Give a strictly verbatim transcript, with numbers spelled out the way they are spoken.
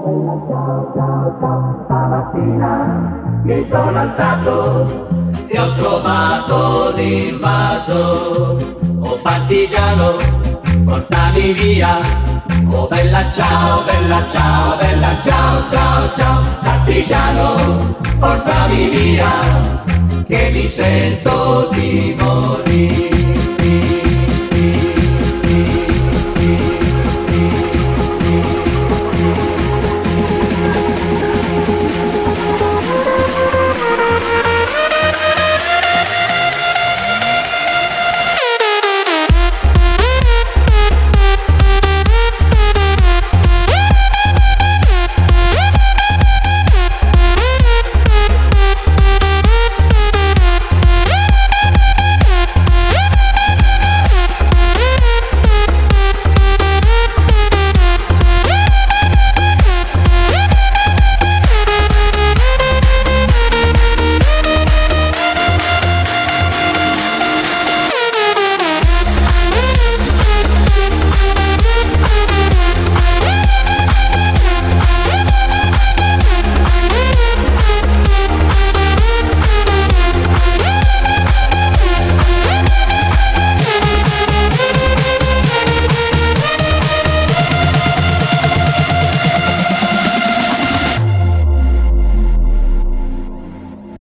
ciao, ciao, ciao, stamattina mi sono alzato e ho trovato l'invaso. Oh partigiano, portami via. Oh bella ciao, bella ciao, bella ciao, ciao, ciao. Partigiano, portami via, che mi sento di morire.